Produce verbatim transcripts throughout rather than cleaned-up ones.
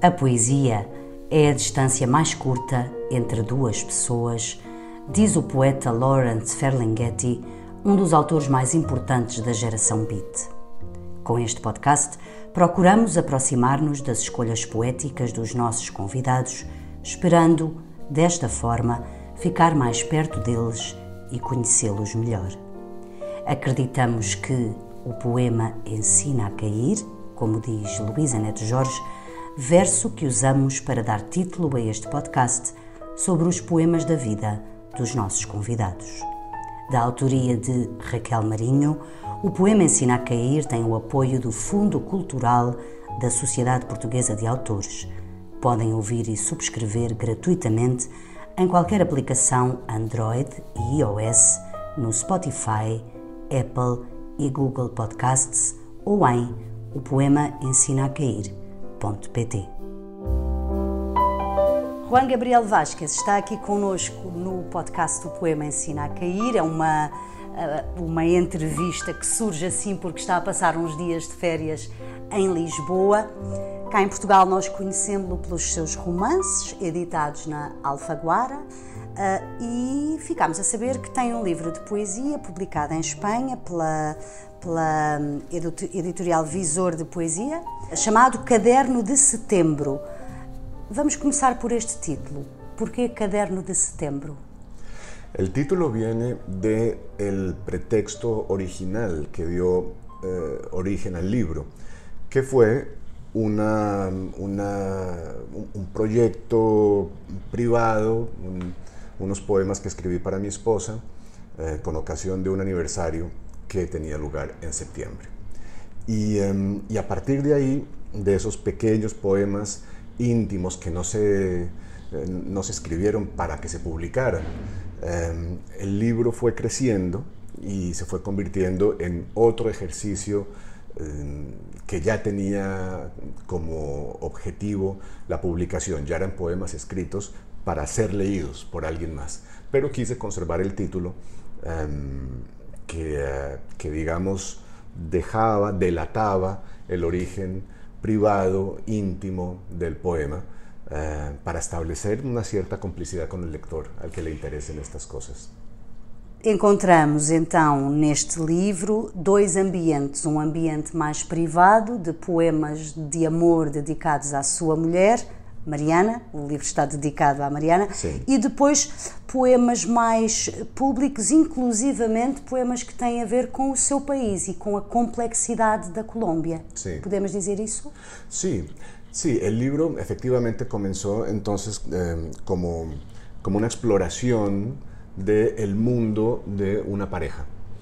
A poesia é a distância mais curta entre duas pessoas, diz o poeta Lawrence Ferlinghetti, um dos autores mais importantes da geração beat. Com este podcast, procuramos aproximar-nos das escolhas poéticas dos nossos convidados, esperando, desta forma, ficar mais perto deles e conhecê-los melhor. Acreditamos que o poema ensina a cair, como diz Luísa Neto Jorge, verso que usamos para dar título a este podcast sobre os poemas da vida dos nossos convidados. Da autoria de Raquel Marinho, o poema Ensina a Cair tem o apoio do Fundo Cultural da Sociedade Portuguesa de Autores. Podem ouvir e subscrever gratuitamente em qualquer aplicação Android e iOS, no Spotify, Apple e Google Podcasts ou em o poema ensina a cair ponto pt. Juan Gabriel Vázquez está aqui connosco no podcast do Poema Ensina a Cair. É uma, uma entrevista que surge assim porque está a passar uns dias de férias em Lisboa. Cá em Portugal nós conhecemos-lo pelos seus romances, editados na Alfaguara, e ficámos a saber que tem um livro de poesia publicado em Espanha pela, pela editorial Visor de Poesia, chamado Caderno de Setembro. Vamos começar por este título. ¿Por qué Caderno de Setembro? El título viene del pretexto original que dio eh, origen al libro, que fue una, una, un proyecto privado, un, unos poemas que escribí para mi esposa eh, con ocasión de un aniversario que tenía lugar en septiembre. Y, eh, y a partir de ahí, de esos pequeños poemas íntimos que no se, eh, no se escribieron para que se publicaran, eh, el libro fue creciendo y se fue convirtiendo en otro ejercicio eh, que ya tenía como objetivo la publicación. Ya eran poemas escritos para ser leídos por alguien más, pero quise conservar el título eh, que, eh, que digamos dejaba, delataba el origen privado, íntimo del poema, eh, para establecer una cierta complicidad con el lector al que le interesen estas cosas. Encontramos então neste livro dois ambientes, um ambiente mais privado de poemas de amor dedicados à sua mulher, Mariana, o livro está dedicado à Mariana, Sim. E depois poemas mais públicos, inclusivamente poemas que têm a ver com o seu país e com a complexidade da Colômbia. Sí. ¿Podemos decir eso? Sí, sí, el libro efectivamente comenzó entonces eh, como, como una exploración del mundo de una pareja.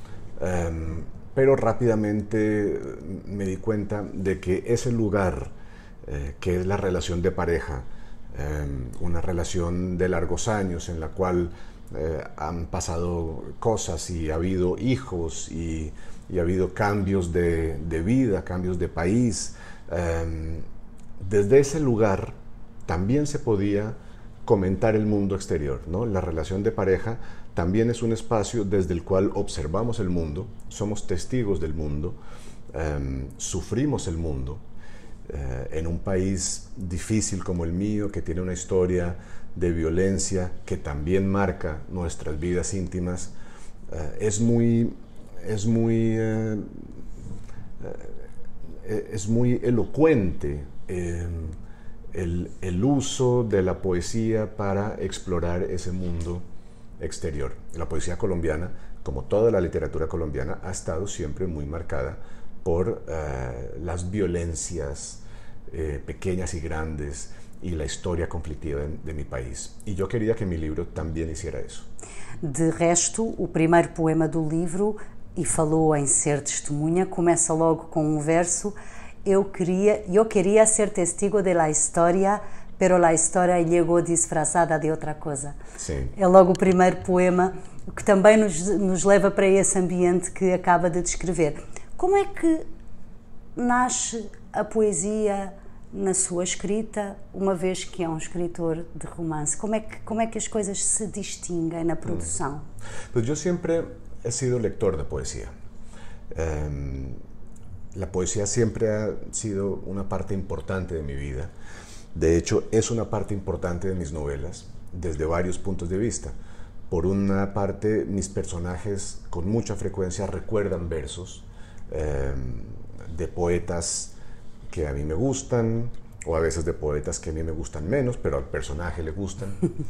Um, pero rápidamente me di cuenta de que ese lugar Eh, que es la relación de pareja, eh, una relación de largos años en la cual eh, han pasado cosas y ha habido hijos y, y ha habido cambios de, de vida, cambios de país. Eh, desde ese lugar también se podía comentar el mundo exterior, ¿no? La relación de pareja también es un espacio desde el cual observamos el mundo, somos testigos del mundo, eh, sufrimos el mundo. Eh, en un país difícil como el mío, que tiene una historia de violencia que también marca nuestras vidas íntimas, eh, es muy, es muy, eh, eh, es muy elocuente eh, el, el uso de la poesía para explorar ese mundo exterior. La poesía colombiana, como toda la literatura colombiana, ha estado siempre muy marcada por eh, las violencias eh, pequeñas y grandes y la historia conflictiva de, de mi país. Y yo quería que mi libro también hiciera eso. De resto, o primeiro poema do livro, e falou em ser testemunha, começa logo com um verso: Eu queria, eu queria ser testigo de la historia, pero la historia llegó disfrazada de outra coisa. Sim. É logo o primeiro poema, que também nos, nos leva para esse ambiente que acaba de descrever. Como é que nasce a poesia na sua escrita, uma vez que é um escritor de romance? Como é que, como é que as coisas se distinguem na produção? Pues yo siempre he sido lector de poesía. Um, la poesía siempre ha sido una parte importante de mi vida De hecho, es una parte importante de mis novelas desde varios puntos de vista. Por una parte, mis personajes con mucha frecuencia recuerdan versos eh, de poetas que a mí me gustan, o a veces de poetas que a mí me gustan menos, pero al personaje le gustan.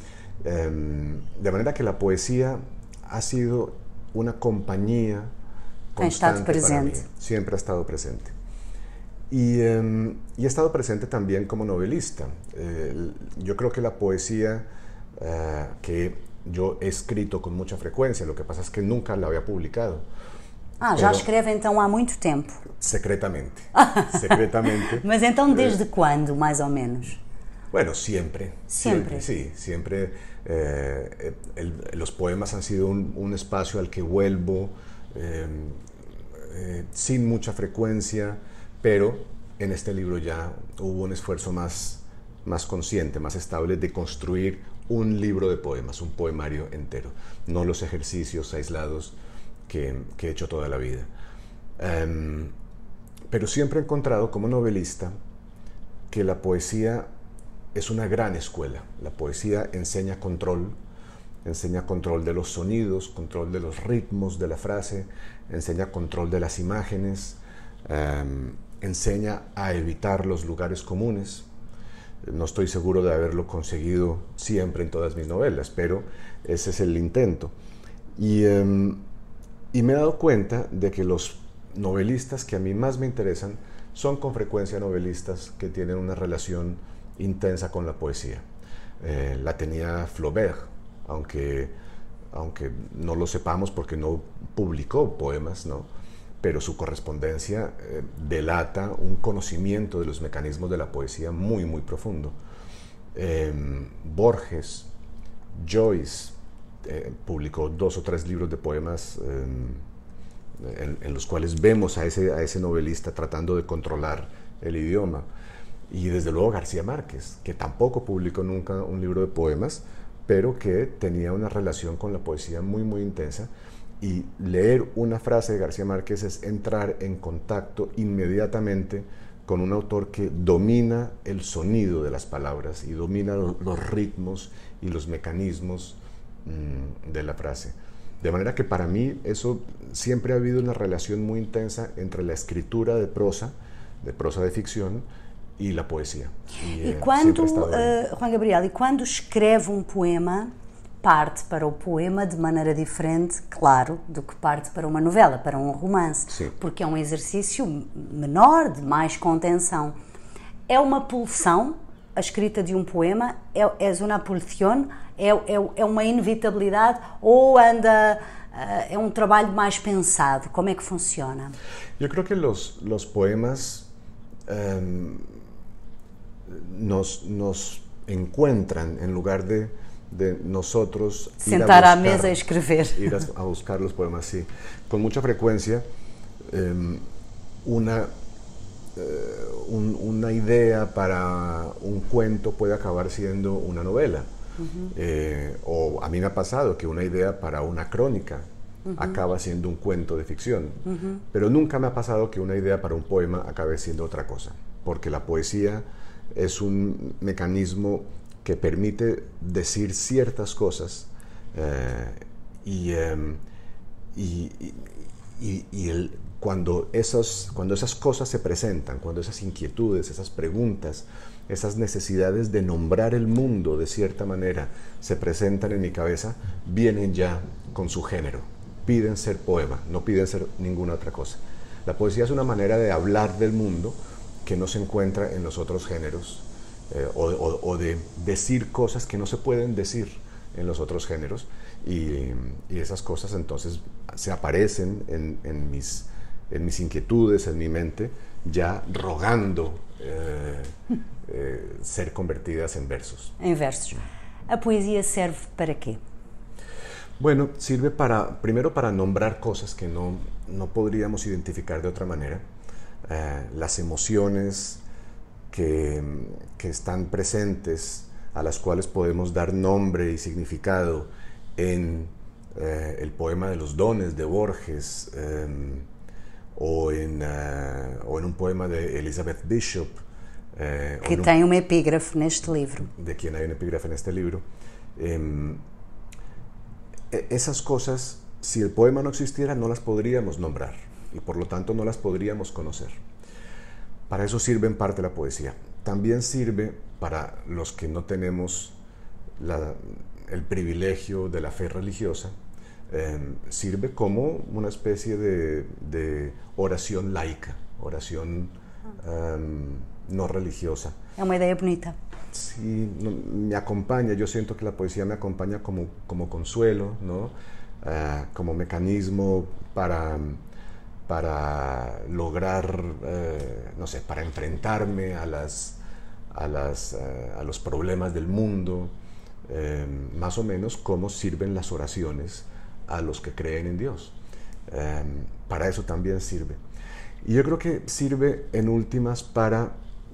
eh, de manera que la poesía ha sido una compañía constante para mí. Siempre ha estado presente. Y, eh, y he estado presente también como novelista. Eh, yo creo que la poesía eh, que yo he escrito con mucha frecuencia, lo que pasa es que nunca la había publicado. Ah, já escreve então há muito tempo. Secretamente, secretamente. Mas então desde eh, quando, mais ou menos? Bueno, siempre. Siempre. Siempre, sí, siempre. Eh, el, los poemas han sido un, un espacio al que vuelvo eh, eh, sin mucha frecuencia, pero en este libro ya hubo un esfuerzo más, más consciente, más estable de construir un libro de poemas, un poemario entero, no los ejercicios aislados que, que he hecho toda la vida. Um, pero siempre he encontrado como novelista que la poesía es una gran escuela. La poesía enseña control, enseña control de los sonidos, control de los ritmos de la frase, enseña control de las imágenes, um, enseña a evitar los lugares comunes. No estoy seguro de haberlo conseguido siempre en todas mis novelas, pero ese es el intento. Y, um, y me he dado cuenta de que los novelistas que a mí más me interesan son con frecuencia novelistas que tienen una relación intensa con la poesía. Eh, la tenía Flaubert, aunque, aunque no lo sepamos porque no publicó poemas, ¿no? Pero su correspondencia eh, delata un conocimiento de los mecanismos de la poesía muy, muy profundo. Eh, Borges, Joyce, eh, publicó dos o tres libros de poemas eh, en, en los cuales vemos a ese, a ese novelista tratando de controlar el idioma. Y desde luego García Márquez, que tampoco publicó nunca un libro de poemas, pero que tenía una relación con la poesía muy, muy intensa. Y leer una frase de García Márquez es entrar en contacto inmediatamente con un autor que domina el sonido de las palabras y domina los, los ritmos y los mecanismos mmm, de la frase. De manera que para mí eso siempre ha habido una relación muy intensa entre la escritura de prosa, de prosa de ficción, e la poesia. E, e quando, uh, Juan Gabriel, e quando escreve um poema, parte para o poema de maneira diferente, claro, do que parte para uma novela, para um romance. Sim. Porque é um exercício menor, de mais contenção. É uma pulsão, a escrita de um poema? É, é uma pulsión? É, é, é uma inevitabilidade? Ou anda... Uh, é um trabalho mais pensado? Como é que funciona? Eu creo que los, los poemas... Um, Nos, nos encuentran en lugar de, de nosotros sentar ir a, buscar, a mesa y escribir. Ir a, a buscar los poemas, sí. Con mucha frecuencia, eh, una, eh, un, una idea para un cuento puede acabar siendo una novela. Uh-huh. eh, o a mí me ha pasado que una idea para una crónica uh-huh. acaba siendo un cuento de ficción. Uh-huh. Pero nunca me ha pasado que una idea para un poema acabe siendo otra cosa. Porque la poesía es un mecanismo que permite decir ciertas cosas eh, y, eh, y, y, y el, cuando, esos, cuando esas cosas se presentan, cuando esas inquietudes, esas preguntas, esas necesidades de nombrar el mundo de cierta manera se presentan en mi cabeza, vienen ya con su género, piden ser poema, no piden ser ninguna otra cosa. La poesía es una manera de hablar del mundo que no se encuentra en los otros géneros, eh, o, o, o de decir cosas que no se pueden decir en los otros géneros, y, y esas cosas entonces se aparecen en, en, mis, en mis inquietudes, en mi mente, ya rogando eh, eh, ser convertidas en versos. En versos. ¿A poesía serve para qué? Bueno, sirve para, primero para nombrar cosas que no, no podríamos identificar de otra manera. Eh, las emociones que, que están presentes, a las cuales podemos dar nombre y significado en eh, el poema de los dones de Borges eh, o, en, uh, o en un poema de Elizabeth Bishop, Eh, que no, tem uma epígrafe neste livro. De quien hay una epígrafe en este libro. Eh, esas cosas, si el poema no existiera, no las podríamos nombrar y por lo tanto no las podríamos conocer. Para eso sirve en parte la poesía. También sirve para los que no tenemos la, el privilegio de la fe religiosa, eh, sirve como una especie de, de oración laica, oración um, no religiosa. Es una idea bonita. Sí, no, me acompaña, yo siento que la poesía me acompaña como, como consuelo, ¿no? Uh, como mecanismo para, para lograr, uh, no sé, para enfrentarme a, las, a, las, uh, a los problemas del mundo, uh, más o menos como sirven las oraciones a los que creen en Dios. Um, para eso también sirve. Y yo creo que sirve en últimas para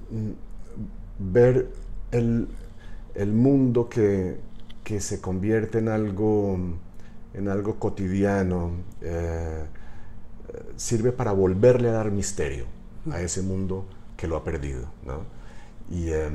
mm, ver el, el mundo que, que se convierte en algo, en algo cotidiano, eh, sirve para volverle a dar misterio a ese mundo que lo ha perdido, ¿no? Y, eh,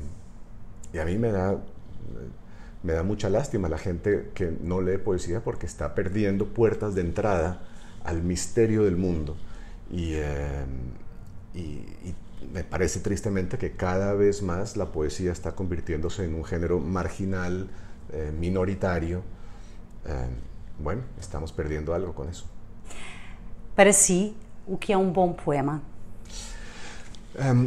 y a mí me da, me da mucha lástima la gente que no lee poesía porque está perdiendo puertas de entrada al misterio del mundo. Y, eh, y, y me parece tristemente que cada vez más la poesía está convirtiéndose en un género marginal, eh, minoritario. Eh, bueno, estamos perdiendo algo con eso. Para si, o que é um bom poema? Um,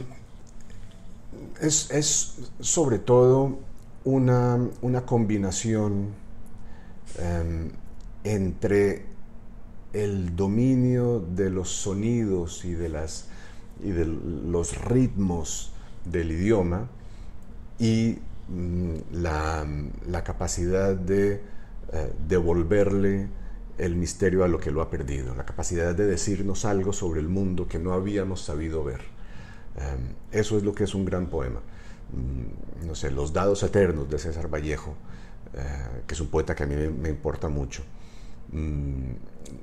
es, es sobre todo una, una combinación um, entre el dominio de los sonidos y de, las, y de los ritmos del idioma y mm, la, la capacidad de eh, devolverle el misterio a lo que lo ha perdido, la capacidad de decirnos algo sobre el mundo que no habíamos sabido ver. Um, eso es lo que es un gran poema. Mm, no sé, Los dados eternos de César Vallejo, eh, que es un poeta que a mí me, me importa mucho. Mm,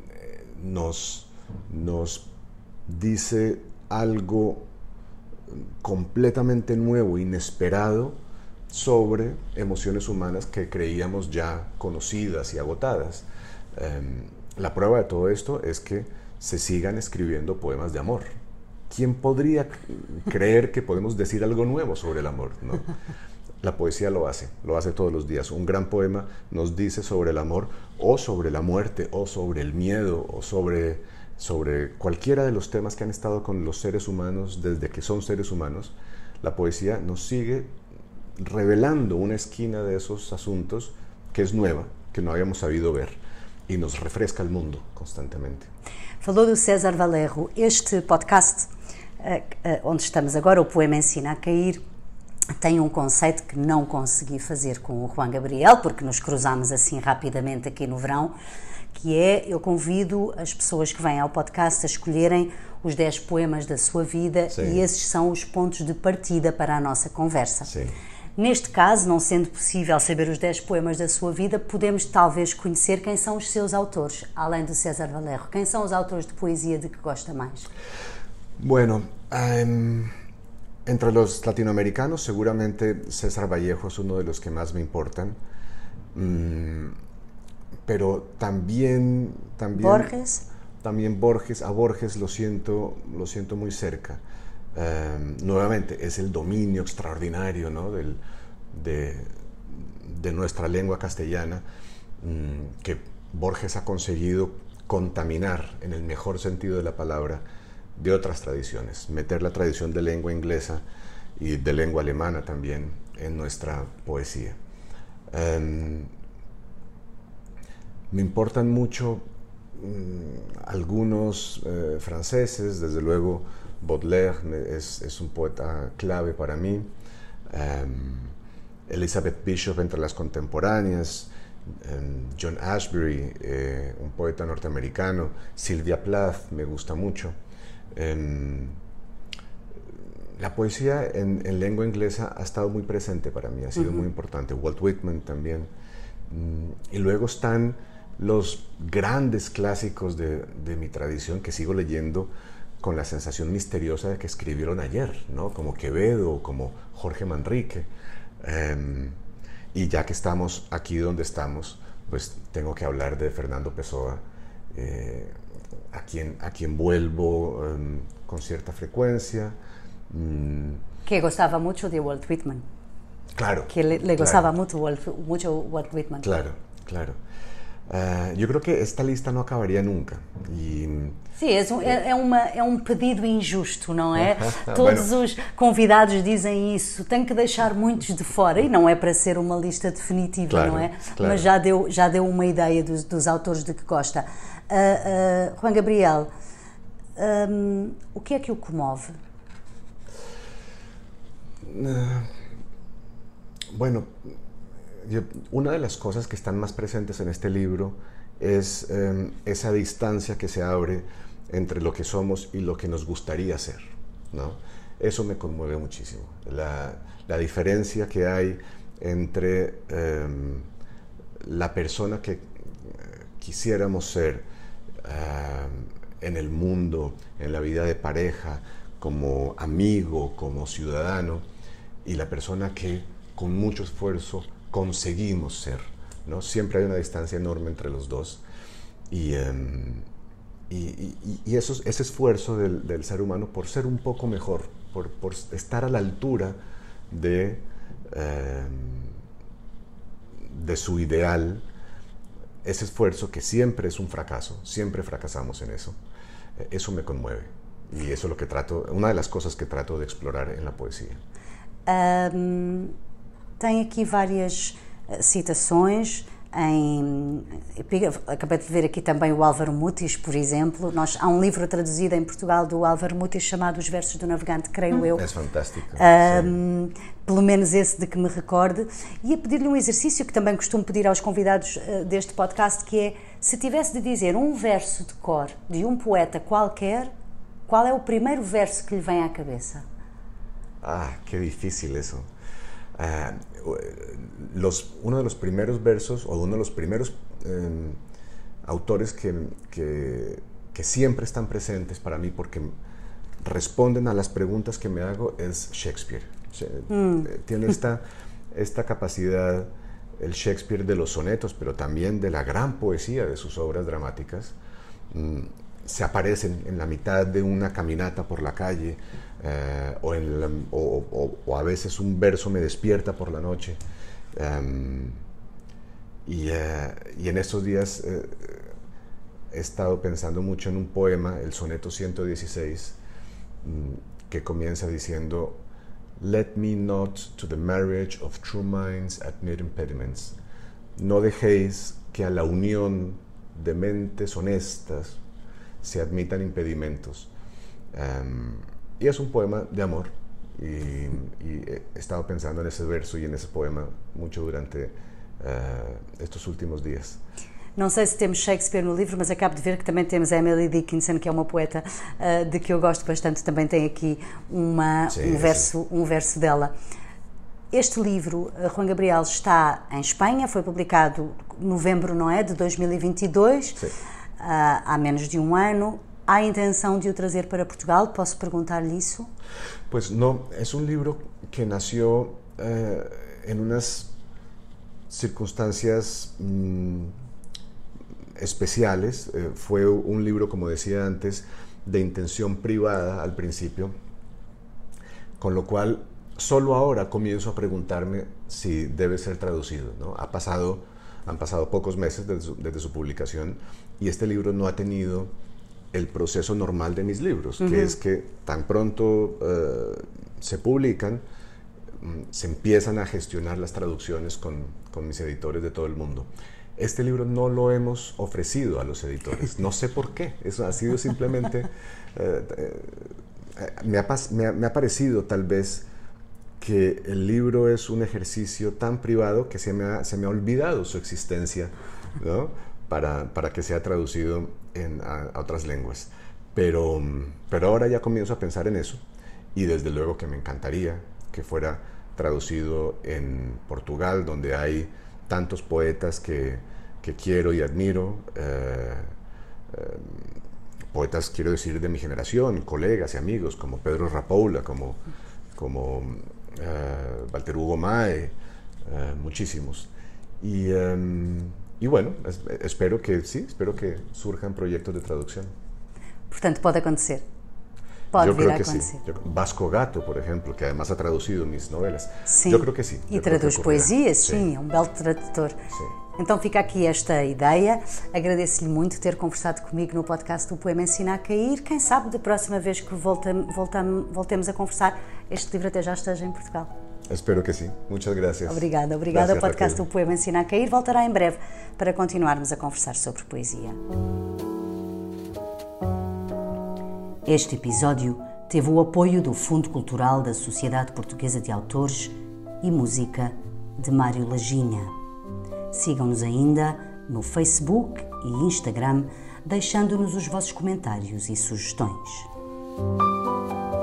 Nos, nos dice algo completamente nuevo, inesperado, sobre emociones humanas que creíamos ya conocidas y agotadas. Um, la prueba de todo esto es que se sigan escribiendo poemas de amor. ¿Quién podría creer que podemos decir algo nuevo sobre el amor, ¿no? La poesía lo hace, lo hace todos los días. Un gran poema nos dice sobre el amor, o sobre la muerte, o sobre el miedo, o sobre, sobre cualquiera de los temas que han estado con los seres humanos desde que son seres humanos. La poesía nos sigue revelando una esquina de esos asuntos que es nueva, que no habíamos sabido ver, y nos refresca el mundo constantemente. Falou do César Valerro. Este podcast, onde estamos agora, o Poema Ensina a Cair, tem um conceito que não consegui fazer com o Juan Gabriel, porque nos cruzámos assim rapidamente aqui no verão, que é, eu convido as pessoas que vêm ao podcast a escolherem os dez poemas da sua vida. Sim. E esses são os pontos de partida para a nossa conversa. Sim. Neste caso, não sendo possível saber os dez poemas da sua vida, podemos talvez conhecer quem são os seus autores, além do César Valerro. Quem são os autores de poesia de que gosta mais? Bueno, um... entre los latinoamericanos, seguramente César Vallejo es uno de los que más me importan, mm, pero también, también Borges. También Borges, a Borges lo siento, lo siento muy cerca. Um, nuevamente, es el dominio extraordinario, ¿no? Del, de, de nuestra lengua castellana, um, que Borges ha conseguido contaminar, en el mejor sentido de la palabra, de otras tradiciones, meter la tradición de lengua inglesa y de lengua alemana también en nuestra poesía. Um, me importan mucho um, algunos uh, franceses, desde luego Baudelaire es, es un poeta clave para mí, um, Elizabeth Bishop entre las contemporáneas, um, John Ashbery, eh, un poeta norteamericano, Sylvia Plath me gusta mucho. Um, la poesía en, en lengua inglesa ha estado muy presente para mí, ha sido uh-huh. muy importante. Walt Whitman también. Um, y luego están los grandes clásicos de, de mi tradición que sigo leyendo con la sensación misteriosa de que escribieron ayer, ¿no? Como Quevedo, como Jorge Manrique. Eh, y ya que estamos aquí donde estamos, pues tengo que hablar de Fernando Pessoa, eh, a, quien, a quien vuelvo eh, con cierta frecuencia. Mm. Que gostava mucho de Walt Whitman. Claro. Que le, le gostava claro. mucho, Walt, mucho Walt Whitman. Claro, claro. Uh, yo creo que esta lista no acabaría nunca. E, Sim, é, é, é, uma, é um pedido injusto, não é? Todos bueno. os convidados dizem isso, tem que deixar muitos de fora, e não é para ser uma lista definitiva, claro, não é? Claro. Mas já deu, já deu uma ideia dos, dos autores de que gosta. Uh, uh, Juan Gabriel, um, o que é que o comove? Uh, bueno... Yo, una de las cosas que están más presentes en este libro es eh, esa distancia que se abre entre lo que somos y lo que nos gustaría ser, ¿no? Eso me conmueve muchísimo. La, la diferencia que hay entre eh, la persona que quisiéramos ser eh, en el mundo, en la vida de pareja, como amigo, como ciudadano, y la persona que con mucho esfuerzo conseguimos ser, ¿no? Siempre hay una distancia enorme entre los dos y, um, y, y, y eso, ese esfuerzo del, del ser humano por ser un poco mejor, por, por estar a la altura de, um, de su ideal, ese esfuerzo que siempre es un fracaso, siempre fracasamos en eso, eso me conmueve y eso es lo que trato, una de las cosas que trato de explorar en la poesía. Um... Tem aqui várias citações, em, acabei de ver aqui também o Álvaro Mutis, por exemplo. Nós, há um livro traduzido em Portugal do Álvaro Mutis chamado Os Versos do Navegante, creio eu. É fantástico. Um, pelo menos esse de que me recorde. E a pedir-lhe um exercício que também costumo pedir aos convidados uh, deste podcast, que é, se tivesse de dizer um verso de cor de um poeta qualquer, qual é o primeiro verso que lhe vem à cabeça? Ah, que difícil eso. Uh, los, uno de los primeros versos o uno de los primeros eh, autores que, que, que siempre están presentes para mí porque responden a las preguntas que me hago es Shakespeare. Mm. Tiene esta, esta capacidad, el Shakespeare de los sonetos, pero también de la gran poesía de sus obras dramáticas. Mm, se aparecen en la mitad de una caminata por la calle, eh, o, en la, o, o, o a veces un verso me despierta por la noche. Um, y, uh, y en estos días uh, he estado pensando mucho en un poema, el soneto ciento dieciséis, um, que comienza diciendo: Let me not to the marriage of true minds admit impediments. No dejéis que a la unión de mentes honestas se admitan impedimentos. Um, y es un poema de amor, y, y he estado pensando en ese verso y en ese poema mucho durante uh, estos últimos días. Não sei se temos Shakespeare no livro, mas acabo de ver que também temos a Emily Dickinson, que é uma poeta uh, de que eu gosto bastante, também tem aqui uma, sim, um, verso, um verso dela. Este livro, Juan Gabriel, está em Espanha, foi publicado em novembro, não é, de dois mil e vinte e dois, uh, há menos de um ano. ¿Há intención de o trazer para Portugal? ¿Posso preguntarle eso? Pues no, es un libro que nació eh, en unas circunstancias mmm, especiales. Eh, fue un libro, como decía antes, de intención privada al principio, con lo cual solo ahora comienzo a preguntarme si debe ser traducido, ¿no? Ha pasado, han pasado pocos meses desde su, desde su publicación y este libro no ha tenido el proceso normal de mis libros, uh-huh. que es que tan pronto uh, se publican, um, se empiezan a gestionar las traducciones con, con mis editores de todo el mundo. Este libro no lo hemos ofrecido a los editores, no sé por qué, eso ha sido simplemente, uh, uh, me, ha, me, ha, me ha parecido tal vez que el libro es un ejercicio tan privado que se me ha, se me ha olvidado su existencia, ¿no? para, para que sea traducido en, a, a otras lenguas. Pero, pero ahora ya comienzo a pensar en eso y desde luego que me encantaría que fuera traducido en Portugal, donde hay tantos poetas que, que quiero y admiro, eh, eh, poetas, quiero decir, de mi generación, colegas y amigos, como Pedro Rapoula, como, como uh, Walter Hugo Mae, uh, muchísimos. Y, um, y bueno, es, espero que sí, espero que surjan proyectos de traducción. Portanto, pode acontecer. Pode Yo vir creo a que acontecer. sí. Yo, Vasco Gato, por ejemplo, que además ha traducido mis novelas. Sim. Yo creo que sí. E Yo creo traduz que ocurrirá. poesias, sim, é um belo tradutor. Sim. Então fica aqui esta ideia. Agradeço-lhe muito ter conversado comigo no podcast do Poema Ensina a Cair. Quem sabe da próxima vez que voltam, voltam, voltemos a conversar, este livro até já esteja em Portugal. Espero que sim. Muchas gracias. Obrigada, obrigada. O Gracias, podcast Raquel. do Poema Ensina a Cair voltará em breve para continuarmos a conversar sobre poesia. Este episódio teve o apoio do Fundo Cultural da Sociedade Portuguesa de Autores e Música de Mário Laginha. Sigam-nos ainda no Facebook e Instagram, deixando-nos os vossos comentários e sugestões.